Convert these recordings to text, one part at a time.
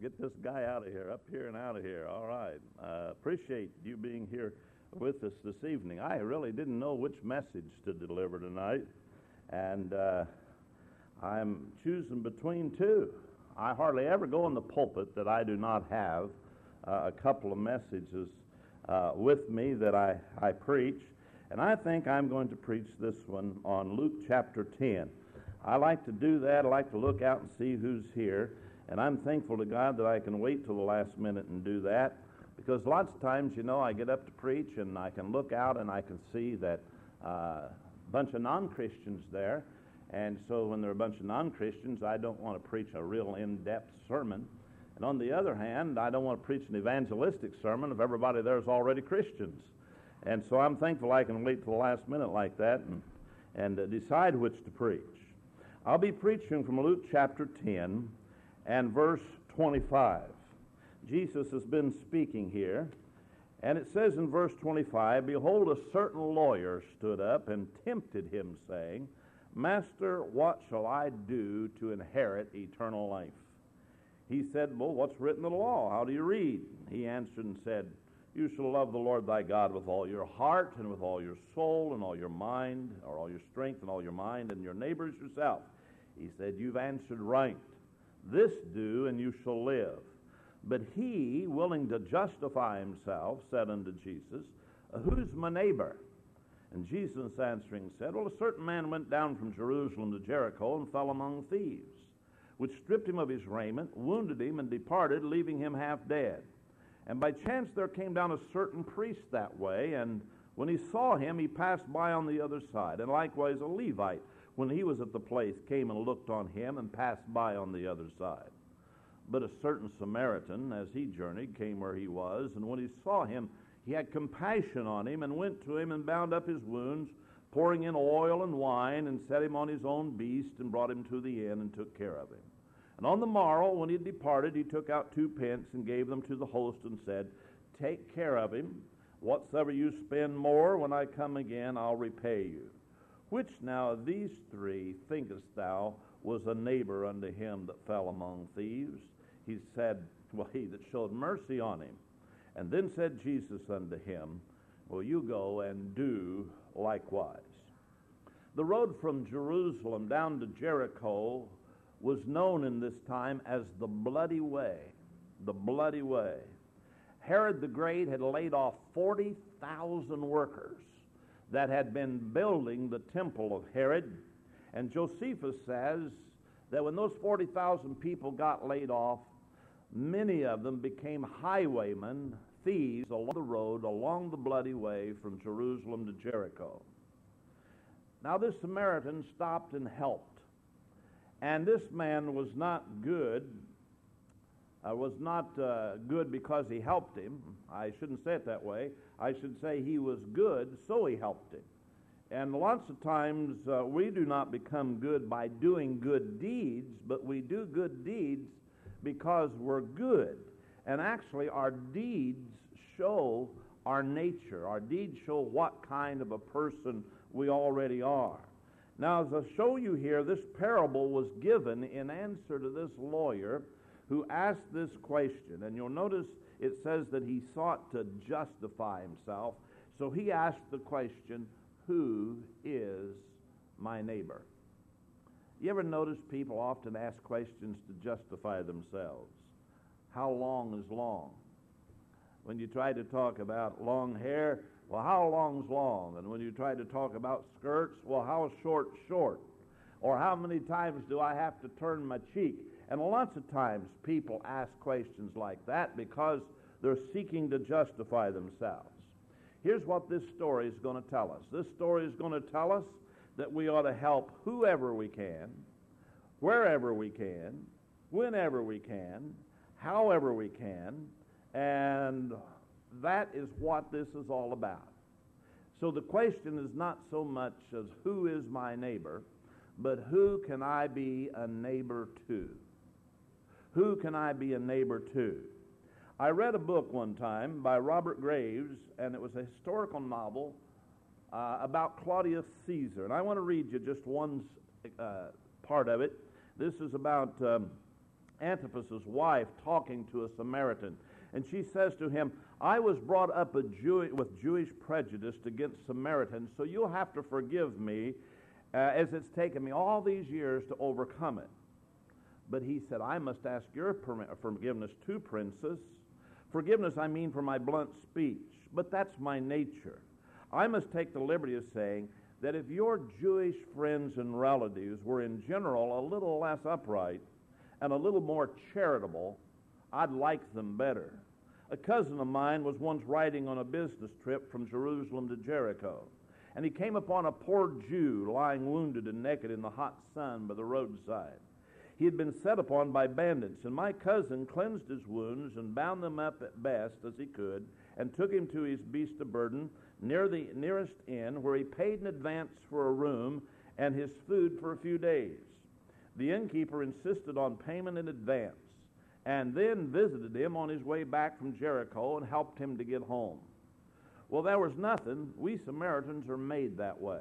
Get this guy out of here, up here and out of here. All right. Appreciate you being here with us this evening. I really didn't know which message to deliver tonight, and I'm choosing between two. I hardly ever go in the pulpit that I do not have a couple of messages with me that I preach, and I think I'm going to preach this one on Luke chapter 10. I like to do that. I like to look out and see who's here. And I'm thankful to God that I can wait till the last minute and do that, because lots of times, I get up to preach and I can look out and I can see that a bunch of non-Christians there. And so when there are a bunch of non-Christians, I don't want to preach a real in-depth sermon. And on the other hand, I don't want to preach an evangelistic sermon if everybody there is already Christians. And so I'm thankful I can wait till the last minute like that and decide which to preach. I'll be preaching from Luke chapter 10 and verse 25. Jesus has been speaking here, and it says in verse 25, "Behold, a certain lawyer stood up and tempted him, saying, Master, what shall I do to inherit eternal life? He said, Well, what's written in the law? How do you read? He answered and said, You shall love the Lord thy God with all your heart and with all your soul and all your mind, or all your strength and all your mind, and your neighbor as yourself. He said, You've answered right. This do, and you shall live. But he, willing to justify himself, said unto Jesus, Who's my neighbor? And Jesus answering said, Well, a certain man went down from Jerusalem to Jericho and fell among thieves, which stripped him of his raiment, wounded him, and departed, leaving him half dead. And by chance there came down a certain priest that way, and when he saw him, he passed by on the other side. And likewise a Levite, when he was at the place, came and looked on him and passed by on the other side. But a certain Samaritan, as he journeyed, came where he was, and when he saw him, he had compassion on him, and went to him and bound up his wounds, pouring in oil and wine, and set him on his own beast, and brought him to the inn, and took care of him. And on the morrow, when he had departed, he took out 2 pence, and gave them to the host, and said, Take care of him. Whatsoever you spend more, when I come again, I'll repay you. Which now of these 3 thinkest thou was a neighbor unto him that fell among thieves? He said, Well, he that showed mercy on him. And then said Jesus unto him, Well, you go and do likewise. The road from Jerusalem down to Jericho was known in this time as the Bloody Way. The Bloody Way. Herod the Great had laid off 40,000 workers that had been building the temple of Herod. And Josephus says that when those 40,000 people got laid off, many of them became highwaymen, thieves along the road, along the Bloody Way from Jerusalem to Jericho. Now this Samaritan stopped and helped. And this man was not good. Good because he helped him. I shouldn't say it that way. I should say he was good, so he helped him. And lots of times we do not become good by doing good deeds, but we do good deeds because we're good. And actually our deeds show our nature. Our deeds show what kind of a person we already are. Now, as I show you here, this parable was given in answer to this lawyer who asked this question. And you'll notice it says that he sought to justify himself. So he asked the question, Who is my neighbor? You ever notice people often ask questions to justify themselves? How long is long? When you try to talk about long hair, well, how long's long? And when you try to talk about skirts, well, how short? Or how many times do I have to turn my cheek? And lots of times people ask questions like that because they're seeking to justify themselves. Here's what this story is going to tell us. This story is going to tell us that we ought to help whoever we can, wherever we can, whenever we can, however we can, and that is what this is all about. So the question is not so much as who is my neighbor, but who can I be a neighbor to? Who can I be a neighbor to? I read a book one time by Robert Graves, and it was a historical novel about Claudius Caesar. And I want to read you just one part of it. This is about Antipas's wife talking to a Samaritan. And she says to him, I was brought up with Jewish prejudice against Samaritans, so you'll have to forgive me as it's taken me all these years to overcome it. But he said, I must ask your forgiveness too, princess. Forgiveness, I mean, for my blunt speech, but that's my nature. I must take the liberty of saying that if your Jewish friends and relatives were in general a little less upright and a little more charitable, I'd like them better. A cousin of mine was once riding on a business trip from Jerusalem to Jericho, and he came upon a poor Jew lying wounded and naked in the hot sun by the roadside. He had been set upon by bandits, and my cousin cleansed his wounds and bound them up at best as he could, and took him to his beast of burden near the nearest inn, where he paid in advance for a room and his food for a few days. The innkeeper insisted on payment in advance, and then visited him on his way back from Jericho and helped him to get home. Well, there was nothing. We Samaritans are made that way.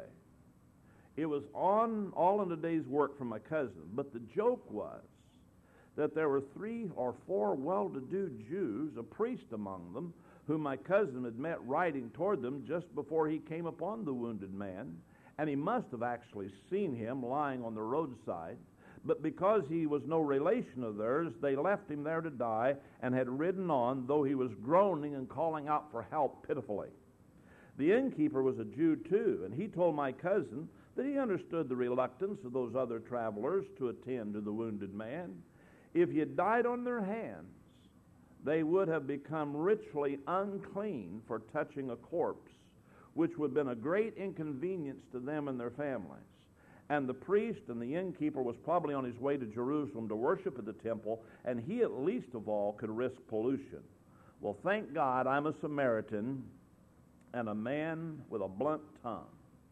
It was all in a day's work for my cousin, but the joke was that there were 3 or 4 well-to-do Jews, a priest among them, whom my cousin had met riding toward them just before he came upon the wounded man, and he must have actually seen him lying on the roadside, but because he was no relation of theirs, they left him there to die and had ridden on, though he was groaning and calling out for help pitifully. The innkeeper was a Jew too, and he told my cousin that he understood the reluctance of those other travelers to attend to the wounded man. If he had died on their hands, they would have become ritually unclean for touching a corpse, which would have been a great inconvenience to them and their families. And the priest and the innkeeper was probably on his way to Jerusalem to worship at the temple, and he at least of all could risk pollution. Well, thank God I'm a Samaritan and a man with a blunt tongue.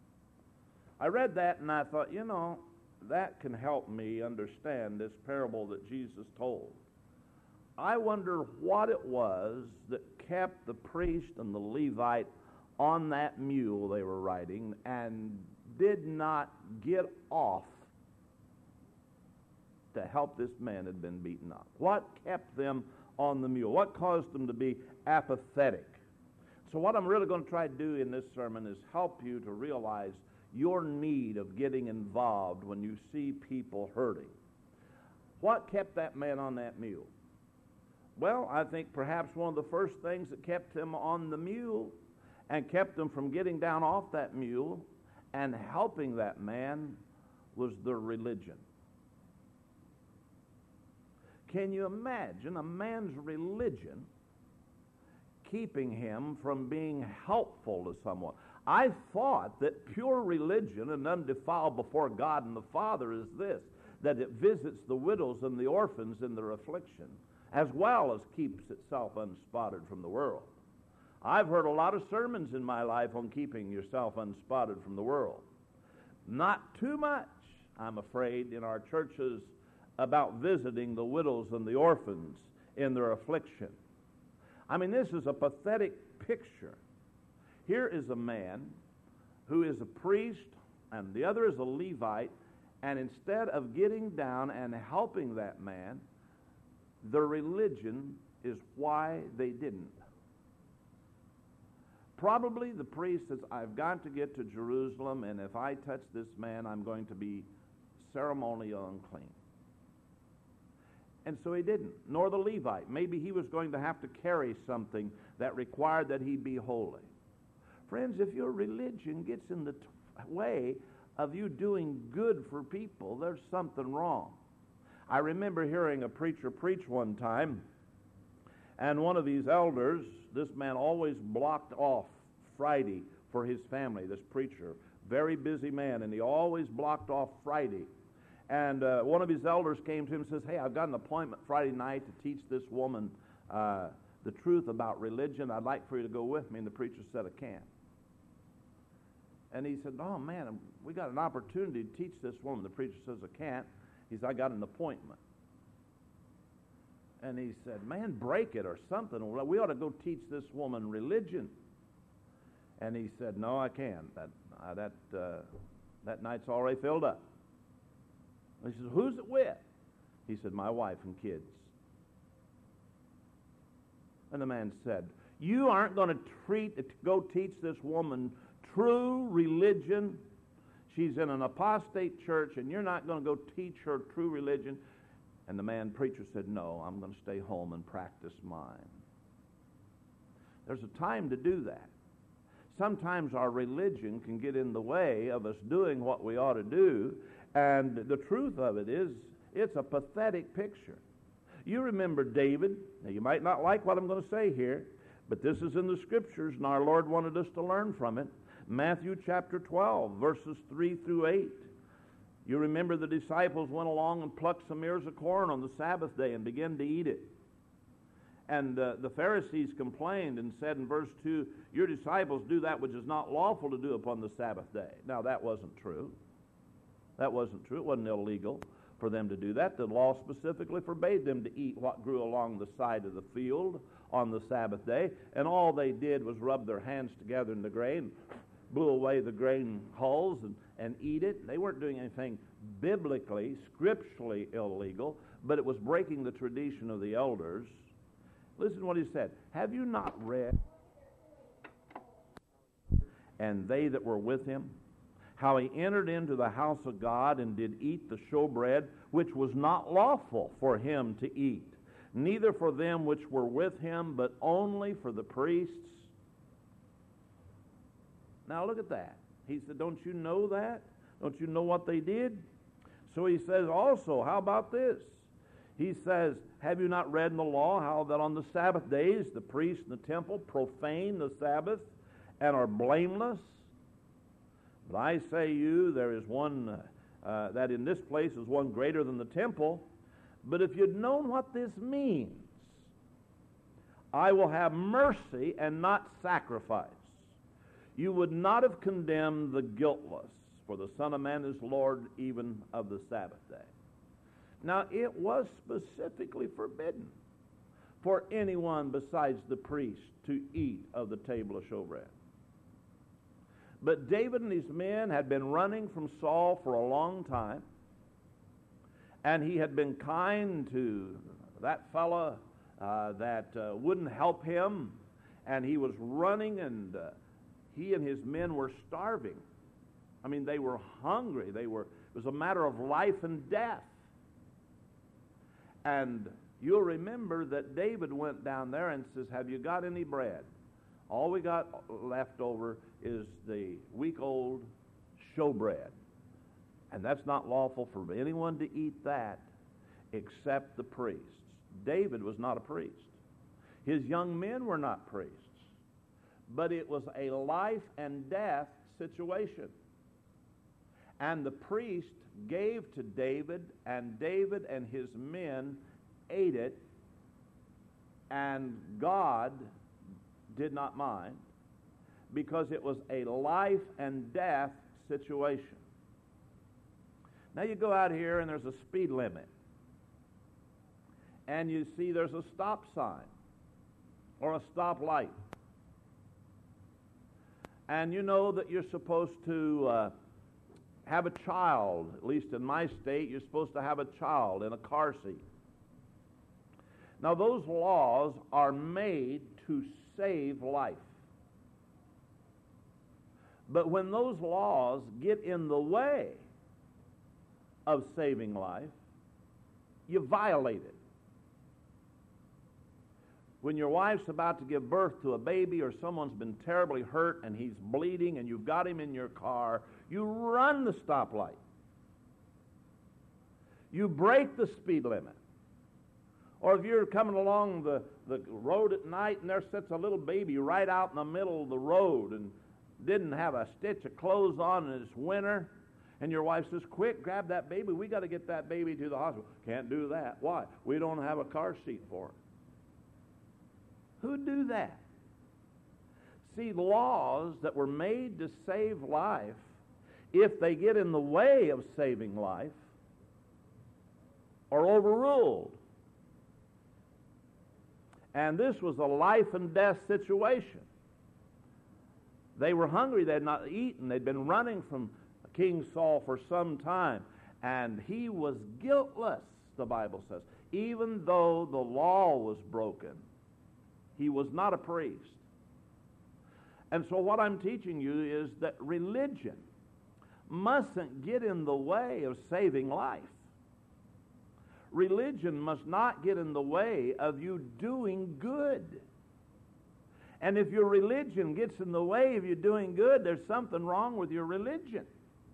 I read that and I thought, that can help me understand this parable that Jesus told. I wonder what it was that kept the priest and the Levite on that mule they were riding and did not get off to help this man had been beaten up. What kept them on the mule? What caused them to be apathetic? So what I'm really going to try to do in this sermon is help you to realize your need of getting involved when you see people hurting. What kept that man on that mule? Well, I think perhaps one of the first things that kept him on the mule and kept him from getting down off that mule and helping that man was their religion. Can you imagine a man's religion keeping him from being helpful to someone? I thought that pure religion and undefiled before God and the Father is this, that it visits the widows and the orphans in their affliction, as well as keeps itself unspotted from the world. I've heard a lot of sermons in my life on keeping yourself unspotted from the world. Not too much, I'm afraid, in our churches about visiting the widows and the orphans in their affliction. I mean, this is a pathetic picture. Here is a man who is a priest and the other is a Levite, and instead of getting down and helping that man, their religion is why they didn't. Probably the priest says, I've got to get to Jerusalem, and if I touch this man, I'm going to be ceremonially unclean. And so he didn't, nor the Levite. Maybe he was going to have to carry something that required that he be holy. Friends, if your religion gets in the way of you doing good for people, there's something wrong. I remember hearing a preacher preach one time, and one of these elders, this man always blocked off Friday for his family, this preacher, very busy man, and he always blocked off Friday. And one of his elders came to him and says, hey, I've got an appointment Friday night to teach this woman the truth about religion. I'd like for you to go with me. And the preacher said, I can't. And he said, oh, man, we got an opportunity to teach this woman. The preacher says, I can't. He said, I got an appointment. And he said, man, break it or something. We ought to go teach this woman religion. And he said, no, I can't. That night's already filled up. He said, who's it with? He said, my wife and kids. And the man said, you aren't going to go teach this woman true religion. She's in an apostate church, and you're not going to go teach her true religion. And the preacher said, no, I'm going to stay home and practice mine. There's a time to do that. Sometimes our religion can get in the way of us doing what we ought to do, and the truth of it is, it's a pathetic picture. You remember David. Now, you might not like what I'm going to say here, but this is in the Scriptures, and our Lord wanted us to learn from it. Matthew chapter 12, verses 3 through 8. You remember the disciples went along and plucked some ears of corn on the Sabbath day and began to eat it. And the Pharisees complained and said in verse 2, your disciples do that which is not lawful to do upon the Sabbath day. Now, that wasn't true. That wasn't true. It wasn't illegal for them to do that. The law specifically forbade them to eat what grew along the side of the field on the Sabbath day. And all they did was rub their hands together in the grain, blew away the grain hulls, and eat it. They weren't doing anything biblically, scripturally illegal, but it was breaking the tradition of the elders. Listen to what he said. Have you not read, and they that were with him, how he entered into the house of God and did eat the showbread, which was not lawful for him to eat, neither for them which were with him, but only for the priests? Now look at that. He said, don't you know that? Don't you know what they did? So he says also, how about this? He says, have you not read in the law how that on the Sabbath days the priests in the temple profane the Sabbath and are blameless? But I say you, there is one, that in this place is one greater than the temple. But if you'd known what this means, I will have mercy and not sacrifice, you would not have condemned the guiltless, for the Son of Man is Lord even of the Sabbath day. Now, it was specifically forbidden for anyone besides the priest to eat of the table of showbread. But David and his men had been running from Saul for a long time, and he had been kind to that fellow that wouldn't help him, and he was running, and he and his men were starving. I mean, they were hungry. It was a matter of life and death. And you'll remember that David went down there and says, have you got any bread? All we got left over is the week-old showbread. And that's not lawful for anyone to eat that except the priests. David was not a priest. His young men were not priests. But it was a life and death situation. And the priest gave to David and his men ate it, and God did not mind, because it was a life and death situation. Now you go out here and there's a speed limit, and you see there's a stop sign or a stop light, and you know that you're supposed to have a child. At least in my state, you're supposed to have a child in a car seat. Now, those laws are made to save life. But when those laws get in the way of saving life, you violate it. When your wife's about to give birth to a baby, or someone's been terribly hurt and he's bleeding and you've got him in your car, you run the stoplight. You break the speed limit. Or if you're coming along the road at night and there sits a little baby right out in the middle of the road and didn't have a stitch of clothes on and it's winter, and your wife says, quick, grab that baby. We got to get that baby to the hospital. Can't do that. Why? We don't have a car seat for it. Who'd do that? See, laws that were made to save life, if they get in the way of saving life, are overruled. And this was a life and death situation. They were hungry. They had not eaten. They'd been running from King Saul for some time. And he was guiltless. the Bible says. Even though the law was broken, he was not a priest. And so what I'm teaching you is that religion mustn't get in the way of saving life. Religion must not get in the way of you doing good. And if your religion gets in the way of you doing good, there's something wrong with your religion.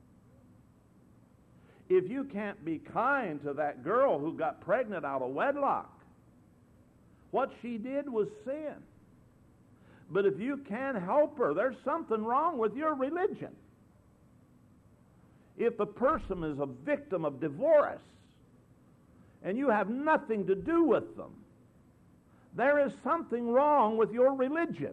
If you can't be kind to that girl who got pregnant out of wedlock, what she did was sin. But if you can't help her, there's something wrong with your religion. If a person is a victim of divorce and you have nothing to do with them, there is something wrong with your religion.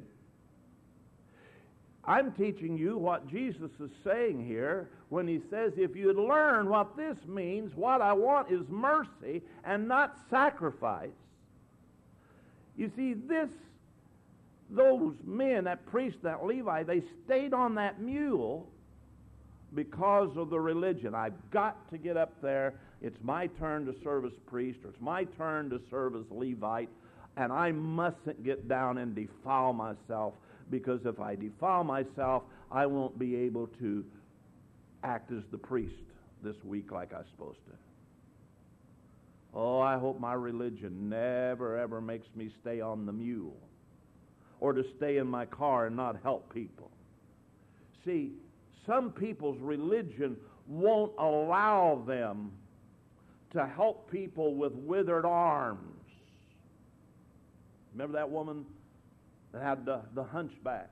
I'm teaching you what Jesus is saying here when he says, if you'd learn what this means, what I want is mercy and not sacrifice. You see, those men, that priest, that Levi, they stayed on that mule because of the religion. I've got to get up there. It's my turn to serve as priest, or it's my turn to serve as Levite, and I mustn't get down and defile myself, because if I defile myself, I won't be able to act as the priest this week like I'm supposed to. Oh, I hope my religion never, ever makes me stay on the mule or to stay in my car and not help people. See, some people's religion won't allow them to help people with withered arms. Remember that woman that had the hunchback?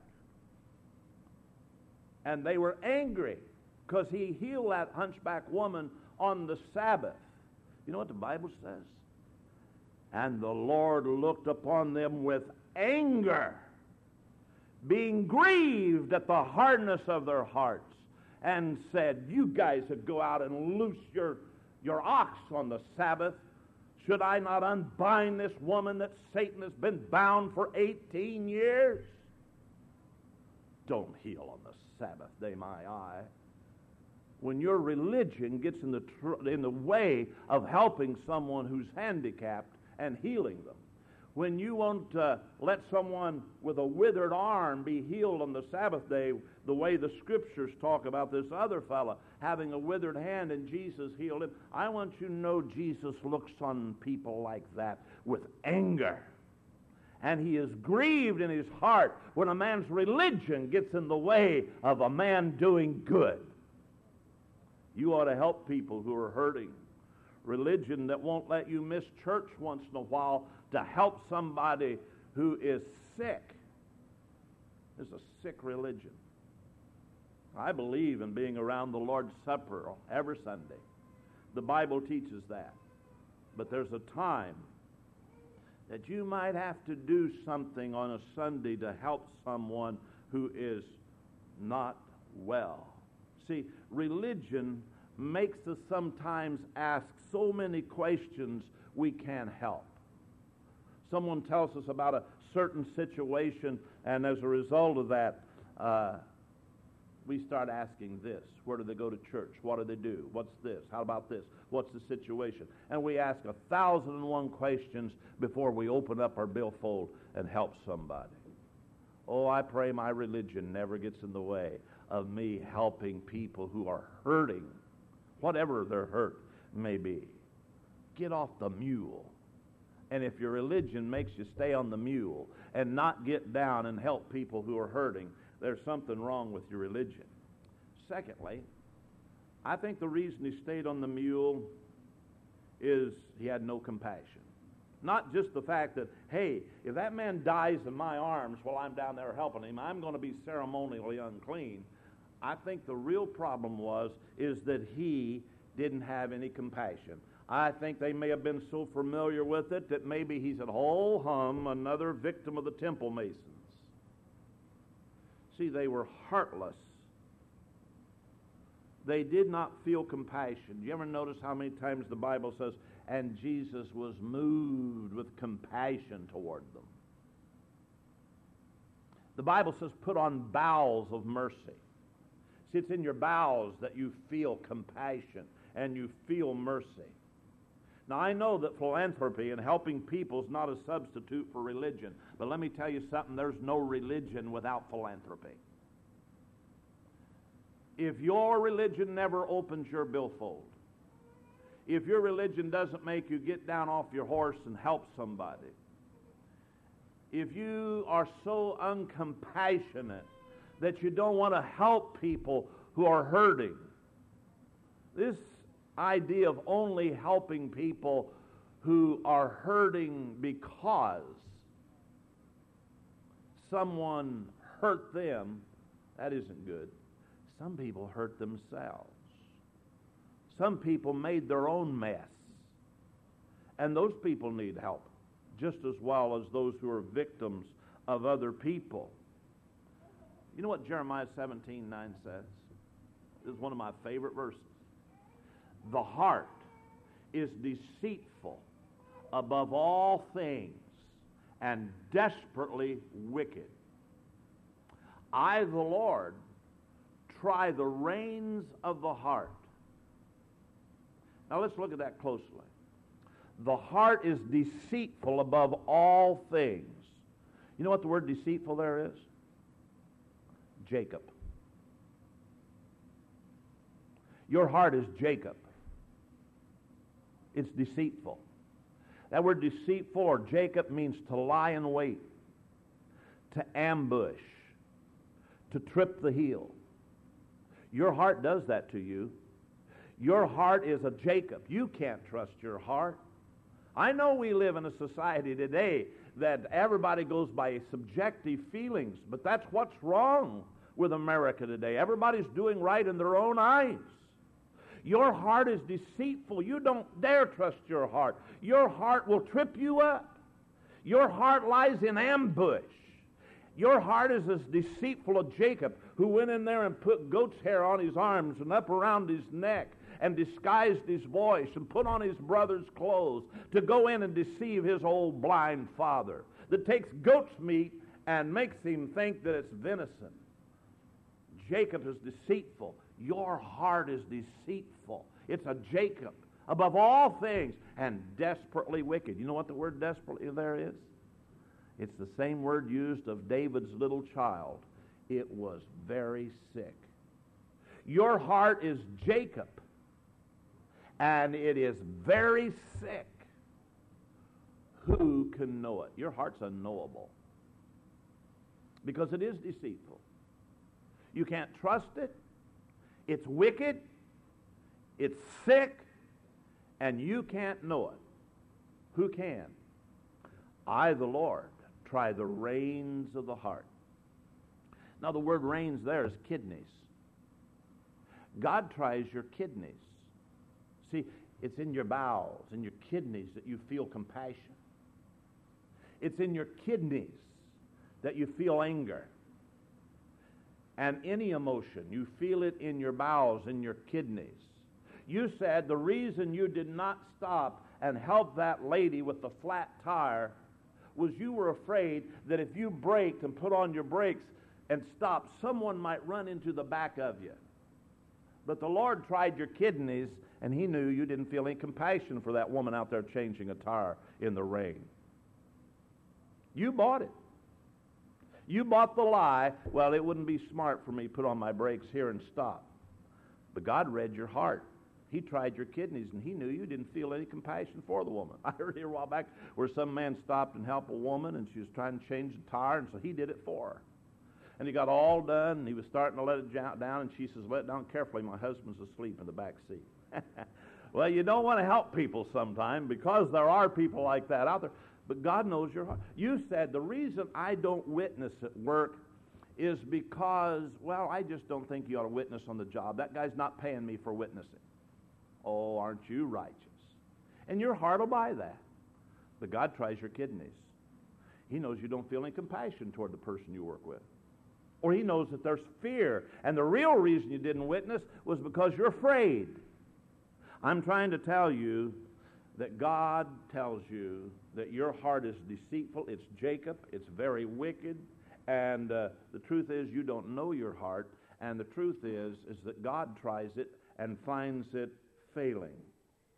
And they were angry because he healed that hunchback woman on the Sabbath. You know what the Bible says? And the Lord looked upon them with anger, being grieved at the hardness of their hearts, and said, you guys would go out and loose your ox on the Sabbath. Should I not unbind this woman that Satan has been bound for 18 years? Don't heal on the Sabbath day, my eye. When your religion gets in the way of helping someone who's handicapped and healing them, when you won't let someone with a withered arm be healed on the Sabbath day, the way the Scriptures talk about this other fella having a withered hand and Jesus healed him, I want you to know Jesus looks on people like that with anger. And he is grieved in his heart when a man's religion gets in the way of a man doing good. You ought to help people who are hurting. Religion that won't let you miss church once in a while to help somebody who is sick is a sick religion. I believe in being around the Lord's Supper every Sunday. The Bible teaches that. But there's a time that you might have to do something on a Sunday to help someone who is not well. See, religion makes us sometimes ask so many questions we can't help. Someone tells us about a certain situation, and as a result of that, we start asking this. Where do they go to church? What do they do? What's this? How about this? What's the situation? And we ask 1,001 questions before we open up our billfold and help somebody. Oh, I pray my religion never gets in the way of me helping people who are hurting, whatever their hurt may be. Get off the mule. And if your religion makes you stay on the mule and not get down and help people who are hurting, there's something wrong with your religion. Secondly, I think the reason he stayed on the mule is he had no compassion. Not just the fact that, hey, if that man dies in my arms while I'm down there helping him, I'm going to be ceremonially unclean. I think the real problem is that he didn't have any compassion. I think they may have been so familiar with it that maybe he said, "Oh, hum, another victim of the Temple Masons." See, they were heartless. They did not feel compassion. Do you ever notice how many times the Bible says, and Jesus was moved with compassion toward them? The Bible says, put on bowels of mercy. See, it's in your bowels that you feel compassion and you feel mercy. Now, I know that philanthropy and helping people is not a substitute for religion, but let me tell you something, there's no religion without philanthropy. If your religion never opens your billfold, if your religion doesn't make you get down off your horse and help somebody, if you are so uncompassionate that you don't want to help people who are hurting, this idea of only helping people who are hurting because someone hurt them, that isn't good. Some people hurt themselves. Some people made their own mess. And those people need help, just as well as those who are victims of other people. You know what Jeremiah 17:9 says? This is one of my favorite verses. The heart is deceitful above all things and desperately wicked. I, the Lord, try the reins of the heart. Now let's look at that closely. The heart is deceitful above all things. You know what the word deceitful there is? Jacob. Your heart is Jacob. It's deceitful. That word deceitful or Jacob means to lie in wait, to ambush, to trip the heel. Your heart does that to you. Your heart is a Jacob. You can't trust your heart. I know we live in a society today that everybody goes by subjective feelings, but that's what's wrong with America today. Everybody's doing right in their own eyes. Your heart is deceitful. You don't dare trust your heart. Your heart will trip you up. Your heart lies in ambush. Your heart is as deceitful as Jacob, who went in there and put goat's hair on his arms and up around his neck and disguised his voice and put on his brother's clothes to go in and deceive his old blind father, that takes goat's meat and makes him think that it's venison. Jacob is deceitful. Your heart is deceitful. It's a Jacob above all things and desperately wicked. You know what the word desperately there is? It's the same word used of David's little child. It was very sick. Your heart is Jacob, and it is very sick. Who can know it? Your heart's unknowable because it is deceitful. You can't trust it. It's wicked. It's sick, and you can't know it. Who can? I, the Lord, try the reins of the heart. Now, the word reins there is kidneys. God tries your kidneys. See, it's in your bowels, in your kidneys that you feel compassion. It's in your kidneys that you feel anger. And any emotion, you feel it in your bowels, in your kidneys. You said the reason you did not stop and help that lady with the flat tire was you were afraid that if you braked and put on your brakes and stopped, someone might run into the back of you. But the Lord tried your kidneys, and he knew you didn't feel any compassion for that woman out there changing a tire in the rain. You bought it. You bought the lie, well, it wouldn't be smart for me to put on my brakes here and stop. But God read your heart. He tried your kidneys, and he knew you didn't feel any compassion for the woman. I heard here a while back where some man stopped and helped a woman, and she was trying to change the tire, and so he did it for her. And he got all done, and he was starting to let it down, and she says, let it down carefully. My husband's asleep in the back seat. Well, you don't want to help people sometime because there are people like that out there. But God knows your heart. You said the reason I don't witness at work is because, well, I just don't think you ought to witness on the job. That guy's not paying me for witnessing. Oh, aren't you righteous? And your heart will buy that. But God tries your kidneys. He knows you don't feel any compassion toward the person you work with. Or he knows that there's fear. And the real reason you didn't witness was because you're afraid. I'm trying to tell you that God tells you that your heart is deceitful. It's Jacob. It's very wicked. And the truth is you don't know your heart. And the truth is that God tries it and finds it failing.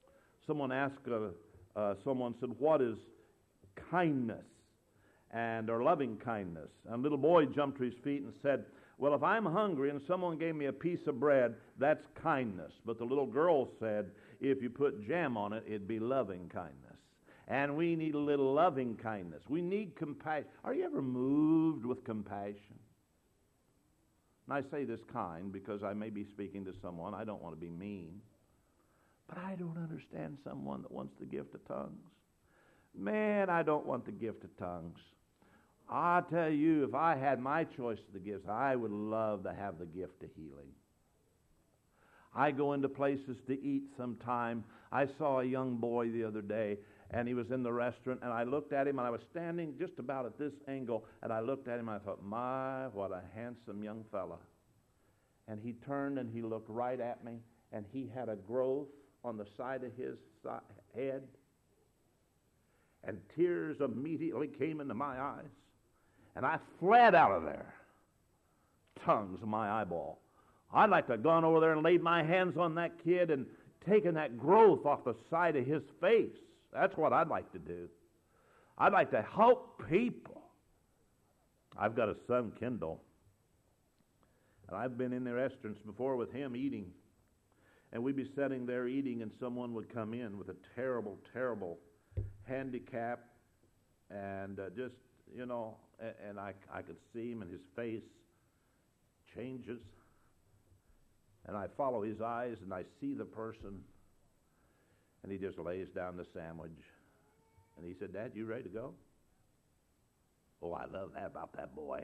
Someone asked, someone said, what is kindness or loving kindness? And a little boy jumped to his feet and said, well, if I'm hungry and someone gave me a piece of bread, that's kindness. But the little girl said, if you put jam on it, it'd be loving kindness. And we need a little loving kindness. We need compassion. Are you ever moved with compassion? And I say this kind because I may be speaking to someone. I don't want to be mean. But I don't understand someone that wants the gift of tongues. Man, I don't want the gift of tongues. I tell you, if I had my choice of the gifts, I would love to have the gift of healing. I go into places to eat sometime. I saw a young boy the other day, and he was in the restaurant, and I looked at him, and I was standing just about at this angle, and I looked at him, and I thought, my, what a handsome young fella. And he turned, and he looked right at me, and he had a growth on the side of his head, and tears immediately came into my eyes, and I fled out of there. Tongues in my eyeball. I'd like to have gone over there and laid my hands on that kid and taken that growth off the side of his face. That's what I'd like to do. I'd like to help people. I've got a son, Kendall, and I've been in the restaurants before with him eating. And we'd be sitting there eating, and someone would come in with a terrible, terrible handicap, and just, you know, and I could see him, and his face changes. And I follow his eyes, and I see the person, and he just lays down the sandwich. And he said, Dad, you ready to go? Oh, I love that about that boy.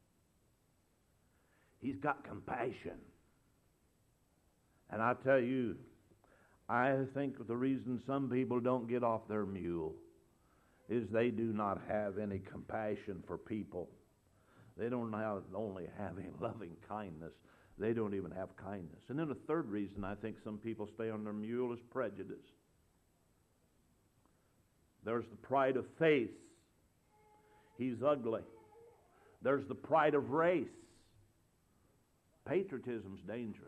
He's got compassion. And I tell you, I think the reason some people don't get off their mule is they do not have any compassion for people. They don't only have any loving kindness, they don't even have kindness. And then the third reason I think some people stay on their mule is prejudice. There's the pride of face. He's ugly. There's the pride of race. Patriotism's dangerous.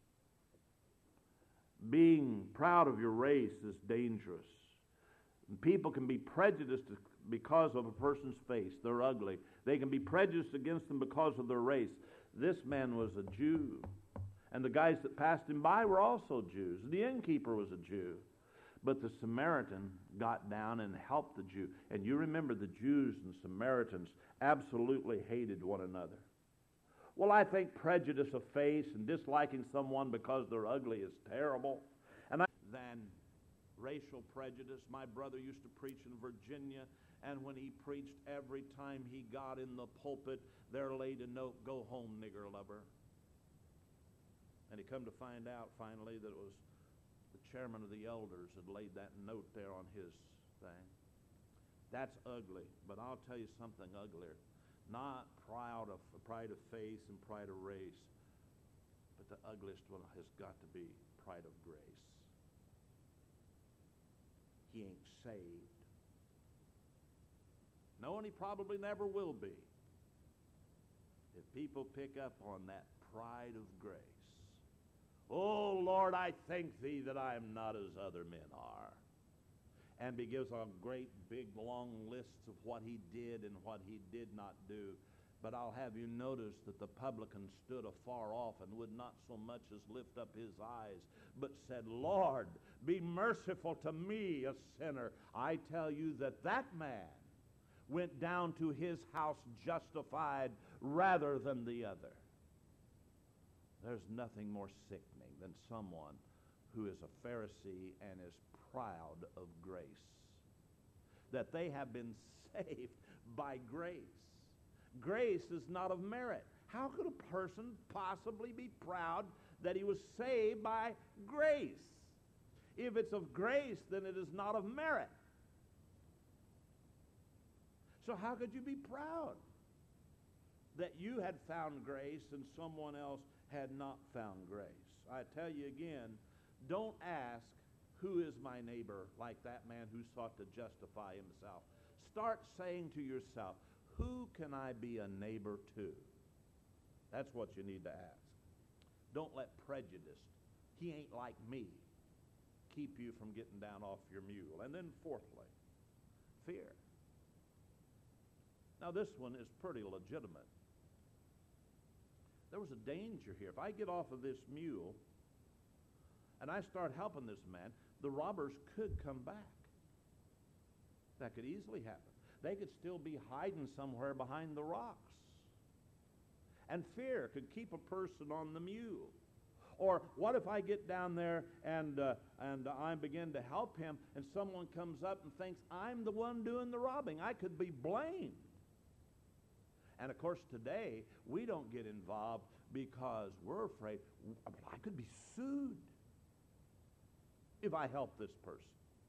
Being proud of your race is dangerous. And people can be prejudiced because of a person's face. They're ugly. They can be prejudiced against them because of their race. This man was a Jew. And the guys that passed him by were also Jews. The innkeeper was a Jew. But the Samaritan got down and helped the Jew. And you remember the Jews and Samaritans absolutely hated one another. Well, I think prejudice of face and disliking someone because they're ugly is terrible. Than racial prejudice. My brother used to preach in Virginia, and when he preached, every time he got in the pulpit, there laid a note, "Go home, nigger lover." And he come to find out finally that it was the chairman of the elders had laid that note there on his thing. That's ugly, but I'll tell you something uglier. Not pride of face and pride of race, but the ugliest one has got to be pride of grace. He ain't saved. No, and he probably never will be. If people pick up on that pride of grace. Oh, Lord, I thank thee that I am not as other men are. And he gives a great big long list of what he did and what he did not do. But I'll have you notice that the publican stood afar off and would not so much as lift up his eyes, but said, Lord, be merciful to me, a sinner. I tell you that that man went down to his house justified rather than the other. There's nothing more sickening than someone who is a Pharisee and is proud of grace. That they have been saved by grace. Grace is not of merit. How could a person possibly be proud that he was saved by grace? If it's of grace, then it is not of merit. So how could you be proud that you had found grace and someone else had not found grace? I tell you again, don't ask, who is my neighbor, like that man who sought to justify himself. Start saying to yourself, who can I be a neighbor to? That's what you need to ask. Don't let prejudice, he ain't like me, keep you from getting down off your mule. And then fourthly, fear. Now this one is pretty legitimate. There was a danger here. If I get off of this mule and I start helping this man, the robbers could come back. That could easily happen. They could still be hiding somewhere behind the rocks. And fear could keep a person on the mule. Or what if I get down there and I begin to help him and someone comes up and thinks I'm the one doing the robbing? I could be blamed. And of course today we don't get involved because we're afraid I could be sued if I help this person.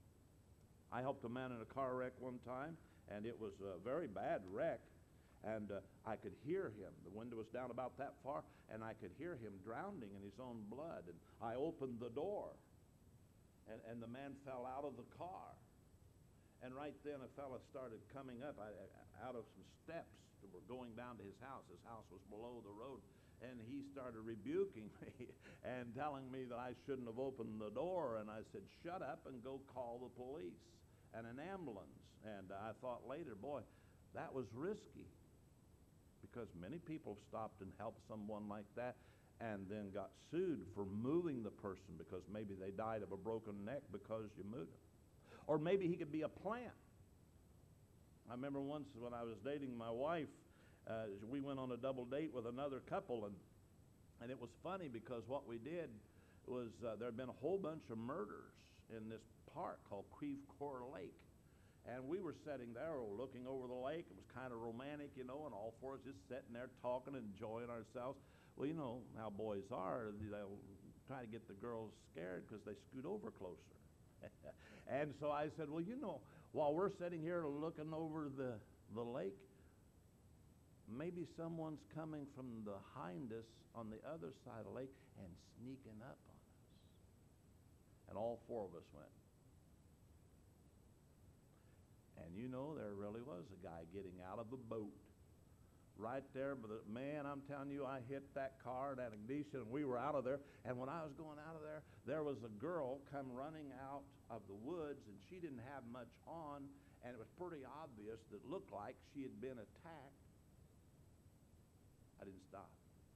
I helped a man in a car wreck one time, and it was a very bad wreck, and I could hear him. The window was down about that far, and I could hear him drowning in his own blood. And I opened the door, and the man fell out of the car. And right then a fellow started coming up out of some steps that were going down to his house. His house was below the road. And he started rebuking me and telling me that I shouldn't have opened the door. And I said, shut up and go call the police and an ambulance. And I thought later, boy, that was risky, because many people stopped and helped someone like that and then got sued for moving the person because maybe they died of a broken neck because you moved them. Or maybe he could be a plant. I remember once when I was dating my wife, we went on a double date with another couple, and it was funny because what we did was there had been a whole bunch of murders in this park called Creve Coeur Lake. And we were sitting there looking over the lake. It was kind of romantic, you know, and all four of us just sitting there talking and enjoying ourselves. Well, you know how boys are. They'll try to get the girls scared because they scoot over closer. And so I said, well, you know, while we're sitting here looking over the lake, maybe someone's coming from behind us on the other side of the lake and sneaking up on us. And all four of us went. And you know, there really was a guy getting out of a boat right there. But man, I'm telling you, I hit that car, that ignition, and we were out of there. And when I was going out of there, there was a girl come running out of the woods, and she didn't have much on, and it was pretty obvious that it looked like she had been attacked. I didn't stop.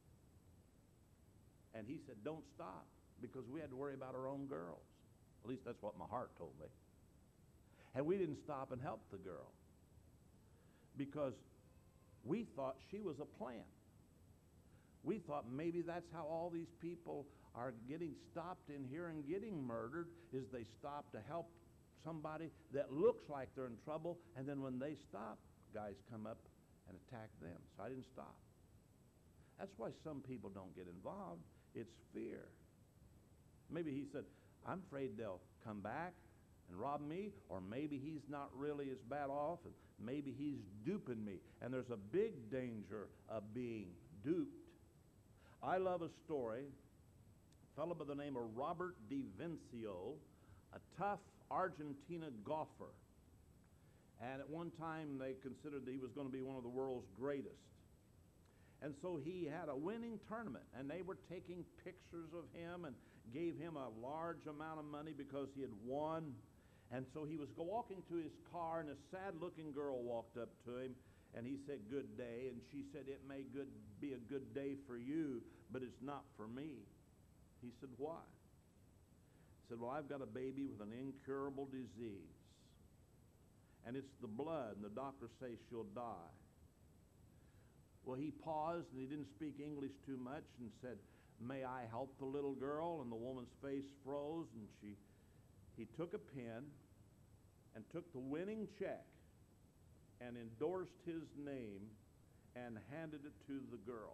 And he said, don't stop, because we had to worry about our own girls. At least that's what my heart told me. And we didn't stop and help the girl because we thought she was a plant. We thought maybe that's how all these people are getting stopped in here and getting murdered, is they stop to help somebody that looks like they're in trouble, and then when they stop, guys come up and attack them. So I didn't stop. That's why some people don't get involved. It's fear. Maybe he said, I'm afraid they'll come back and rob me, or maybe he's not really as bad off, and maybe he's duping me. And there's a big danger of being duped. I love a story, a fellow by the name of Robert DiVincenzo, a tough Argentina golfer. And at one time they considered that he was going to be one of the world's greatest. And so he had a winning tournament, and they were taking pictures of him and gave him a large amount of money because he had won. And so he was walking to his car, and a sad-looking girl walked up to him, and he said, good day. And she said, it may be a good day for you, but it's not for me. He said, why? He said, well, I've got a baby with an incurable disease, and it's the blood, and the doctors say she'll die. Well, he paused, and he didn't speak English too much, and said, may I help the little girl? And the woman's face froze, and he took a pen and took the winning check and endorsed his name and handed it to the girl.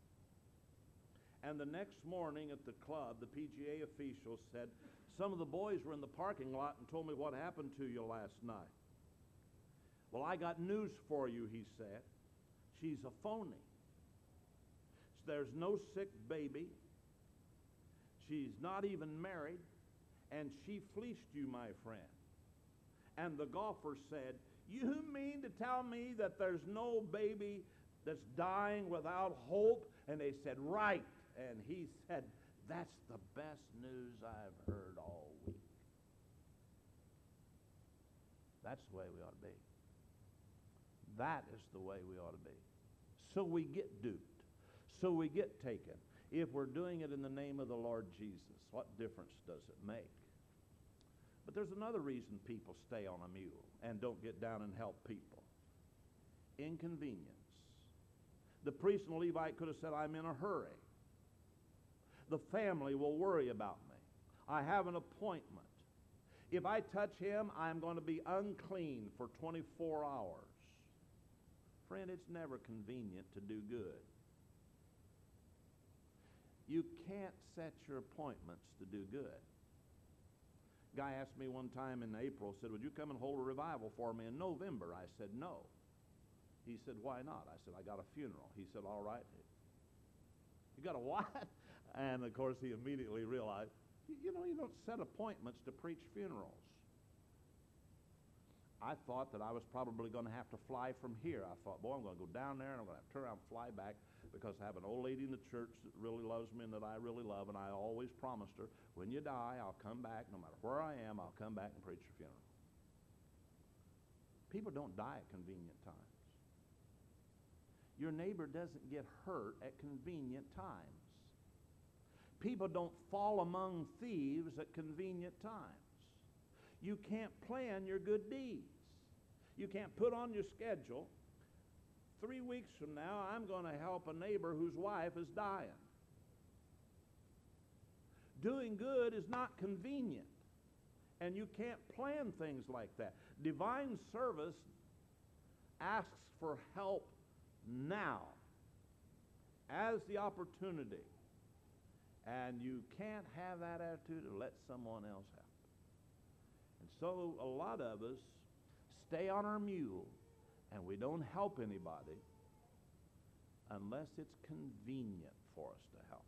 And the next morning at the club, the PGA official said, some of the boys were in the parking lot and told me what happened to you last night. Well, I got news for you, he said. She's a phony. There's no sick baby. She's not even married. And she fleeced you, my friend. And the golfer said, you mean to tell me that there's no baby that's dying without hope? And they said, right. And he said, that's the best news I've heard all week. That's the way we ought to be. That is the way we ought to be. So we get duped. So we get taken. If we're doing it in the name of the Lord Jesus, what difference does it make? But there's another reason people stay on a mule and don't get down and help people. Inconvenience. The priest and the Levite could have said, I'm in a hurry. The family will worry about me. I have an appointment. If I touch him, I'm going to be unclean for 24 hours. Friend, it's never convenient to do good. You can't set your appointments to do good. Guy asked me one time in April, said, would you come and hold a revival for me in November? I said, no. He said, why not? I said, I got a funeral. He said, all right. You got a what? And, of course, he immediately realized, you know, you don't set appointments to preach funerals. I thought that I was probably going to have to fly from here. I thought, boy, I'm going to go down there and I'm going to have to turn around and fly back because I have an old lady in the church that really loves me and that I really love, and I always promised her, when you die, I'll come back. No matter where I am, I'll come back and preach your funeral. People don't die at convenient times. Your neighbor doesn't get hurt at convenient times. People don't fall among thieves at convenient times. You can't plan your good deeds. You can't put on your schedule, 3 weeks from now, I'm going to help a neighbor whose wife is dying. Doing good is not convenient, and you can't plan things like that. Divine service asks for help now, as the opportunity, and you can't have that attitude and let someone else help. And so a lot of us stay on our mule and we don't help anybody unless it's convenient for us to help.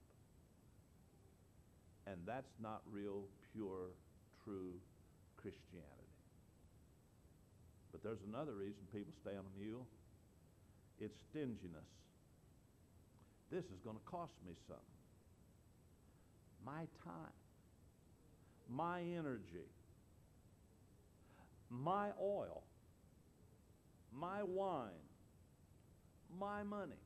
And that's not real, pure, true Christianity. But there's another reason people stay on a mule. It's stinginess. This is going to cost me something. My time, my energy, my oil, my wine, my money.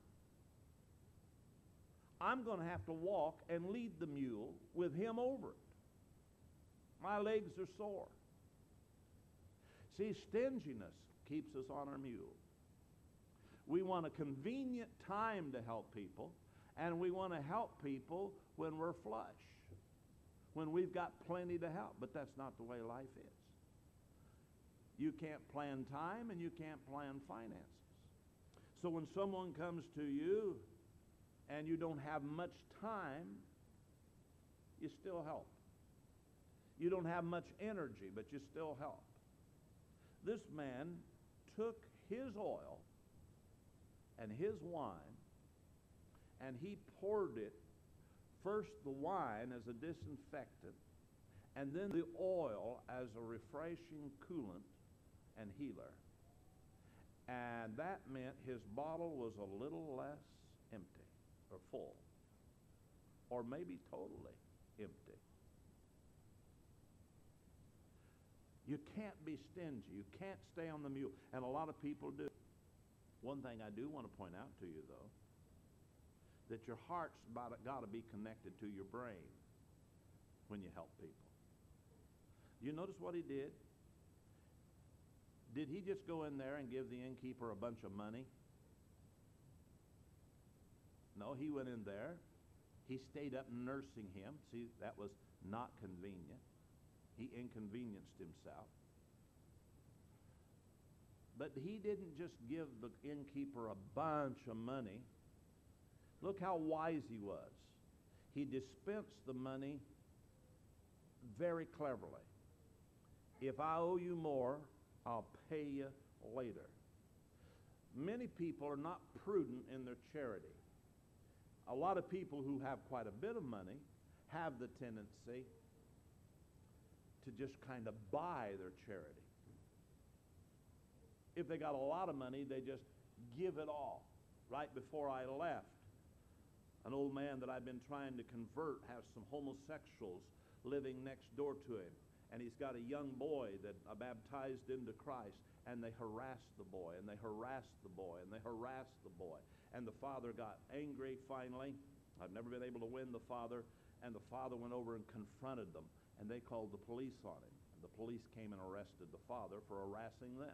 I'm going to have to walk and lead the mule with him over it. My legs are sore. See, stinginess keeps us on our mule. We want a convenient time to help people, and we want to help people when we're flush, when we've got plenty to help. But that's not the way life is. You can't plan time and you can't plan finances. So when someone comes to you and you don't have much time, you still help. You don't have much energy, but you still help. This man took his oil and his wine, and he poured it, first the wine as a disinfectant, and then the oil as a refreshing coolant and healer. And that meant his bottle was a little less empty or full, or maybe totally empty. You can't be stingy. You can't stay on the mule. And a lot of people do. One thing I do want to point out to you, though, that your heart's got to be connected to your brain when you help people. You notice what he did? Did he just go in there and give the innkeeper a bunch of money? No, he went in there. He stayed up nursing him. See, that was not convenient. He inconvenienced himself. But he didn't just give the innkeeper a bunch of money. Look how wise he was. He dispensed the money very cleverly. If I owe you more, I'll pay you later. Many people are not prudent in their charity. A lot of people who have quite a bit of money have the tendency to just kind of buy their charity. If they got a lot of money, they just give it all. Right before I left, an old man that I've been trying to convert has some homosexuals living next door to him. and he's got a young boy that baptized into Christ, and they harassed the boy, and they harassed the boy, and they harassed the boy. And the father got angry finally. I've never been able to win the father. And the father went over and confronted them, and they called the police on him. And the police came and arrested the father for harassing them.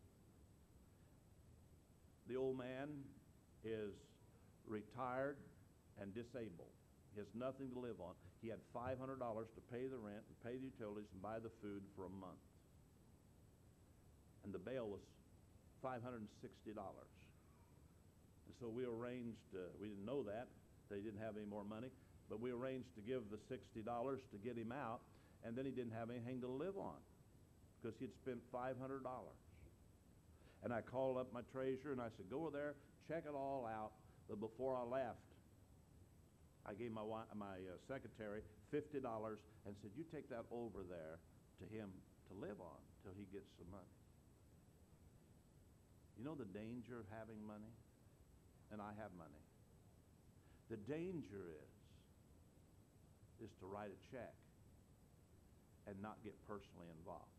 The old man is retired and disabled. He has nothing to live on. He had $500 to pay the rent and pay the utilities and buy the food for a month. And the bail was $560. And so we arranged, we didn't know that. They didn't have any more money. But we arranged to give the $60 to get him out. And then he didn't have anything to live on because he'd spent $500. And I called up my treasurer and I said, go over there, check it all out. But before I left, I gave my secretary $50 and said, you take that over there to him to live on till he gets some money. You know the danger of having money? And I have money. The danger is to write a check and not get personally involved.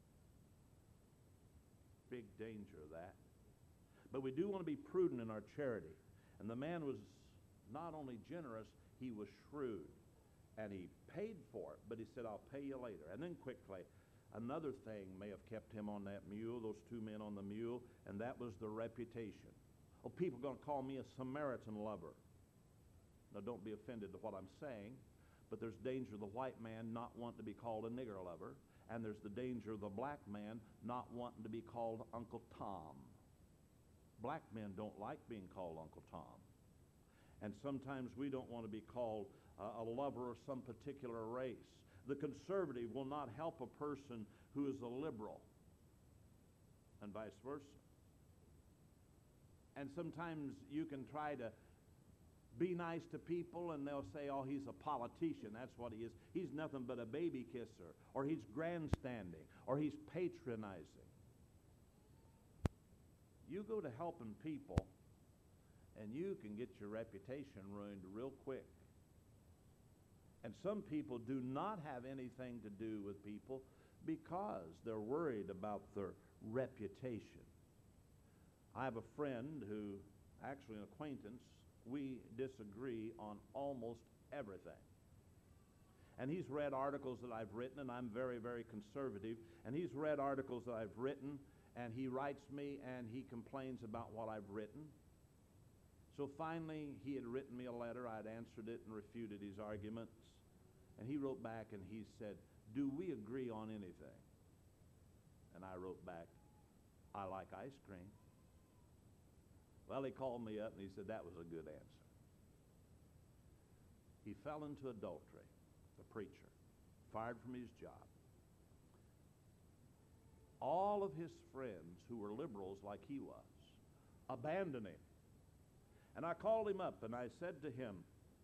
Big danger of that. But we do want to be prudent in our charity. And the man was not only generous, he was shrewd. And he paid for it, but he said, I'll pay you later. And then quickly, another thing may have kept him on that mule, those two men on the mule, and that was the reputation. Oh, people are going to call me a Samaritan lover. Now, don't be offended to what I'm saying, but there's danger of the white man not wanting to be called a nigger lover, and there's the danger of the black man not wanting to be called Uncle Tom. Black men don't like being called Uncle Tom. And sometimes we don't want to be called a lover of some particular race. The conservative will not help a person who is a liberal, and vice versa. And sometimes you can try to be nice to people, and they'll say, oh, he's a politician. That's what he is. He's nothing but a baby kisser, or he's grandstanding, or he's patronizing. You go to helping people, and you can get your reputation ruined real quick. And some people do not have anything to do with people because they're worried about their reputation. I have a friend who, actually an acquaintance, we disagree on almost everything. And he's read articles that I've written, and I'm very, very conservative. And he's read articles that I've written, and he writes me, and he complains about what I've written. So finally, he had written me a letter. I had answered it and refuted his arguments. And he wrote back, and he said, do we agree on anything? And I wrote back, I like ice cream. Well, he called me up, and he said that was a good answer. He fell into adultery, the preacher, fired from his job. All of his friends who were liberals like he was abandoned him. And I called him up, and I said to him,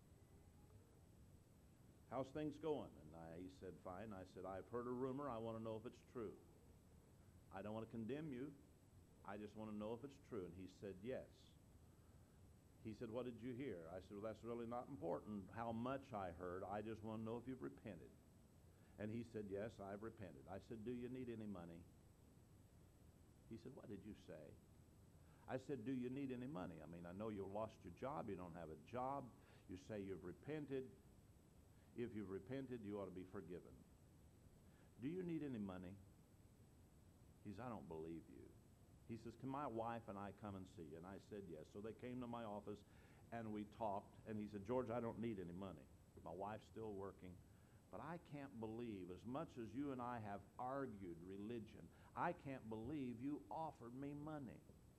how's things going? And he said, fine. I said, I've heard a rumor. I want to know if it's true. I don't want to condemn you. I just want to know if it's true. And he said, yes. He said, what did you hear? I said, well, that's really not important how much I heard. I just want to know if you've repented. And he said, yes, I've repented. I said, do you need any money? He said, what did you say? I said, do you need any money? I mean, I know you lost your job. You don't have a job. You say you've repented. If you've repented, you ought to be forgiven. Do you need any money? He says, I don't believe you. He says, can my wife and I come and see you? And I said, yes. So they came to my office, and we talked. And he said, George, I don't need any money. My wife's still working. But I can't believe, as much as you and I have argued religion, I can't believe you offered me money.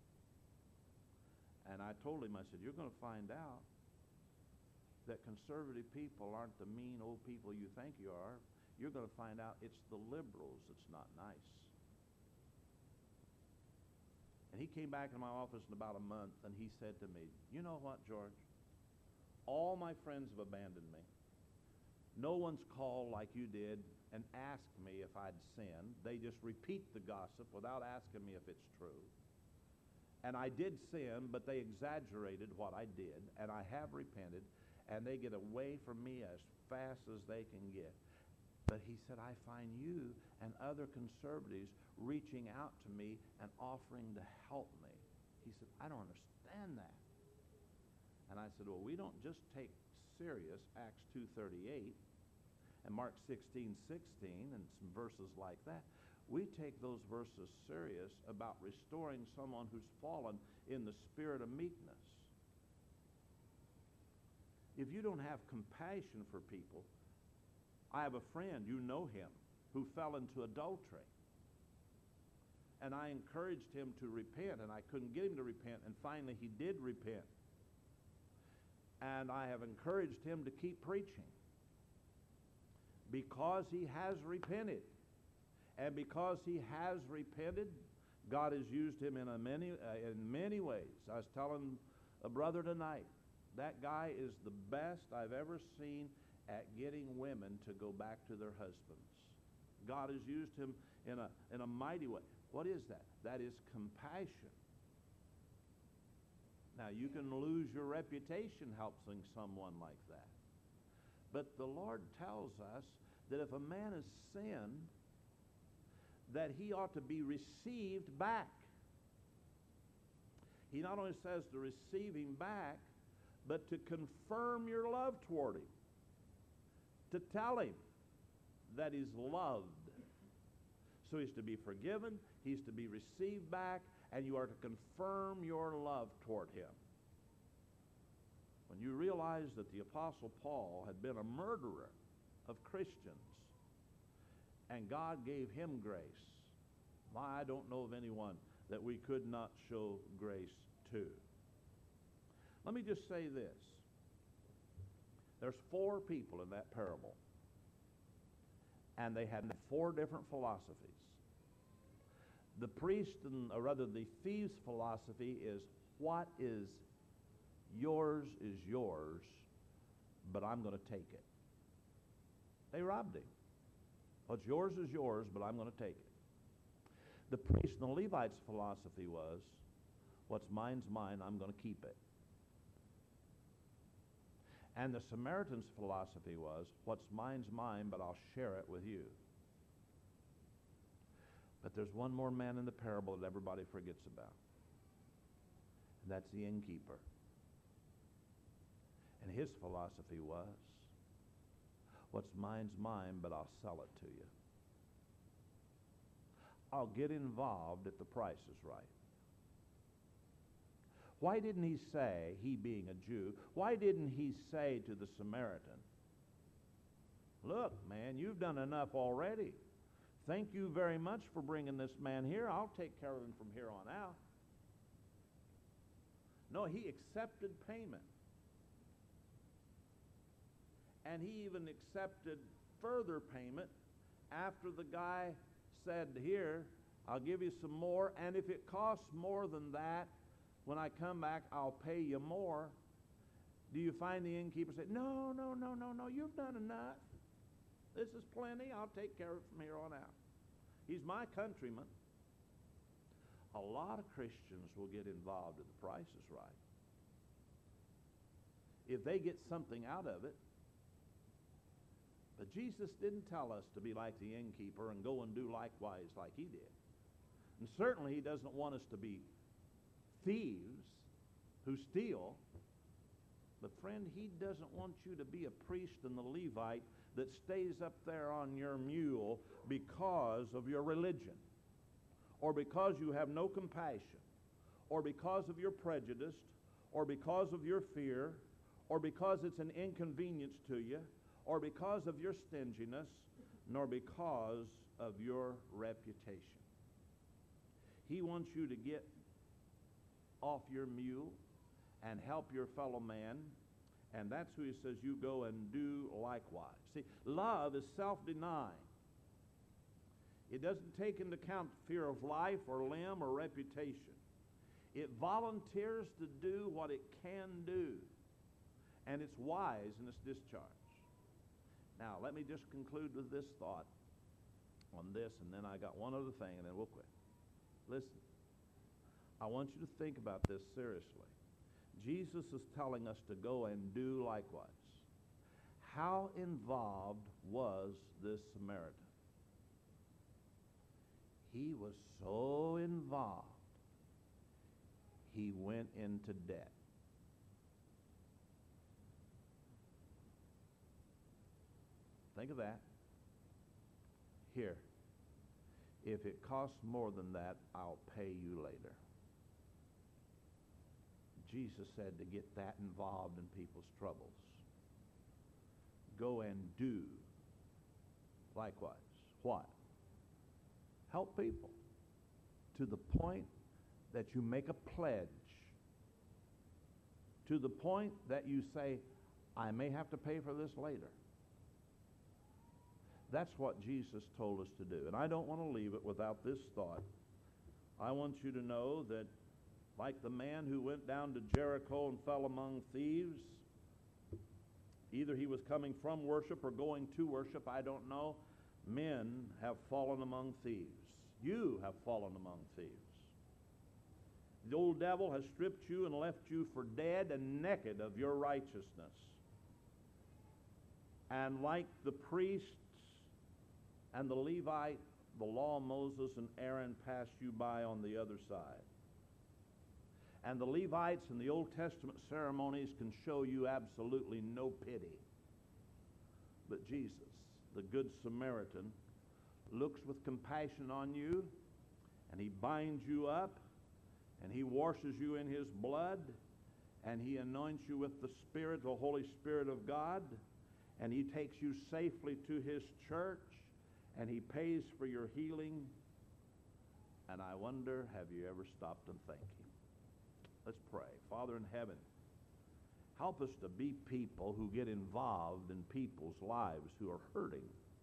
And I told him, I said, you're going to find out that conservative people aren't the mean old people you think you are. You're going to find out it's the liberals that's not nice. And he came back in my office in about a month, and he said to me, you know what, George? All my friends have abandoned me. No one's called like you did and asked me if I'd sinned. They just repeat the gossip without asking me if it's true. And I did sin, but they exaggerated what I did, and I have repented, and they get away from me as fast as they can get. But he said, I find you and other conservatives reaching out to me and offering to help me. He said, I don't understand that. And I said, well, we don't just take serious Acts 2:38 and Mark 16:16 and some verses like that. We take those verses serious about restoring someone who's fallen in the spirit of meekness. If you don't have compassion for people, I have a friend, you know him, who fell into adultery. And I encouraged him to repent, and I couldn't get him to repent, and finally he did repent. And I have encouraged him to keep preaching because he has repented. And because he has repented, God has used him in many ways. I was telling a brother tonight, that guy is the best I've ever seen at getting women to go back to their husbands. God has used him in a mighty way. What is that? That is compassion. Now, you can lose your reputation helping someone like that. But the Lord tells us that if a man has sinned, that he ought to be received back. He not only says to receive him back, but to confirm your love toward him. To tell him that he's loved. So he's to be forgiven, he's to be received back, and you are to confirm your love toward him. When you realize that the Apostle Paul had been a murderer of Christians, and God gave him grace, I don't know of anyone that we could not show grace to. Let me just say this. There's 4 people in that parable, and they had 4 different philosophies. The the thief's philosophy is, what is yours, but I'm going to take it. They robbed him. What's yours is yours, but I'm going to take it. The priest and the Levite's philosophy was, what's mine's mine, I'm going to keep it. And the Samaritan's philosophy was, what's mine's mine, but I'll share it with you. But there's one more man in the parable that everybody forgets about. And that's the innkeeper. And his philosophy was, what's mine's mine, but I'll sell it to you. I'll get involved if the price is right. Why didn't he say, he being a Jew, why didn't he say to the Samaritan, look, man, you've done enough already. Thank you very much for bringing this man here. I'll take care of him from here on out. No, he accepted payment. And he even accepted further payment after the guy said, here, I'll give you some more, and if it costs more than that, when I come back, I'll pay you more. Do you find the innkeeper say, no, you've done enough. This is plenty. I'll take care of it from here on out. He's my countryman. A lot of Christians will get involved if the price is right. If they get something out of it. But Jesus didn't tell us to be like the innkeeper and go and do likewise like he did. And certainly he doesn't want us to be thieves who steal. But friend, he doesn't want you to be a priest and the Levite that stays up there on your mule because of your religion, or because you have no compassion, or because of your prejudice, or because of your fear, or because it's an inconvenience to you, or because of your stinginess, nor because of your reputation. He wants you to get off your mule and help your fellow man, and that's who he says you go and do likewise. See, love is self-denying. It doesn't take into account fear of life or limb or reputation. It volunteers to do what it can do, and it's wise in its discharge. Now, let me just conclude with this thought on this, and then I got one other thing, and then we'll quit. Listen, I want you to think about this seriously. Jesus is telling us to go and do likewise. How involved was this Samaritan? He was so involved, he went into debt. Think of that. Here, if it costs more than that, I'll pay you later. Jesus said to get that involved in people's troubles. Go and do likewise. What? Help people to the point that you make a pledge, to the point that you say, I may have to pay for this later. That's what Jesus told us to do. And I don't want to leave it without this thought. I want you to know that like the man who went down to Jericho and fell among thieves, either he was coming from worship or going to worship, I don't know. Men have fallen among thieves. You have fallen among thieves. The old devil has stripped you and left you for dead and naked of your righteousness. And like the priests and the Levite, the law of Moses and Aaron passed you by on the other side. And the Levites and the Old Testament ceremonies can show you absolutely no pity. But Jesus, the Good Samaritan, looks with compassion on you, and he binds you up, and he washes you in his blood, and he anoints you with the Spirit, the Holy Spirit of God, and he takes you safely to his church, and he pays for your healing. And I wonder, have you ever stopped and thank him? Let's pray. Father in heaven, help us to be people who get involved in people's lives who are hurting.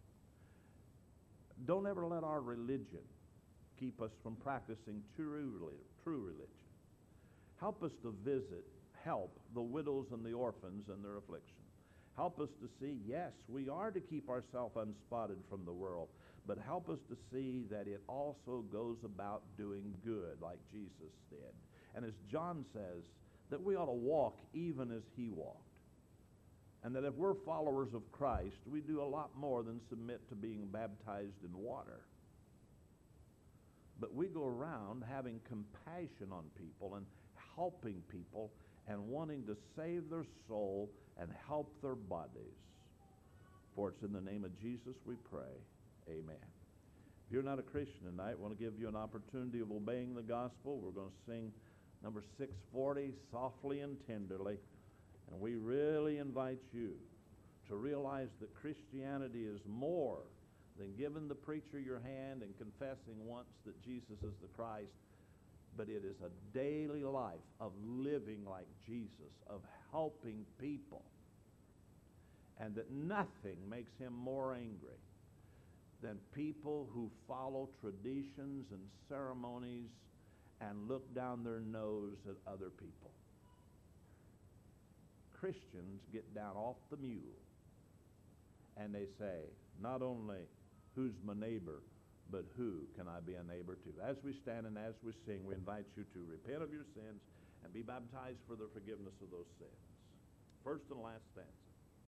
Don't ever let our religion keep us from practicing true religion. Help us to help the widows and the orphans in their affliction. Help us to see, yes, we are to keep ourselves unspotted from the world, but help us to see that it also goes about doing good like Jesus did. And as John says, that we ought to walk even as he walked. And that if we're followers of Christ, we do a lot more than submit to being baptized in water. But we go around having compassion on people and helping people and wanting to save their soul and help their bodies. For it's in the name of Jesus we pray. Amen. If you're not a Christian tonight, I want to give you an opportunity of obeying the gospel. We're going to sing number 640, Softly and Tenderly. And we really invite you to realize that Christianity is more than giving the preacher your hand and confessing once that Jesus is the Christ, but it is a daily life of living like Jesus, of helping people, and that nothing makes him more angry than people who follow traditions and ceremonies and look down their nose at other people. Christians get down off the mule and they say, not only who's my neighbor, but who can I be a neighbor to? As we stand and as we sing, we invite you to repent of your sins and be baptized for the forgiveness of those sins. First and last stanza.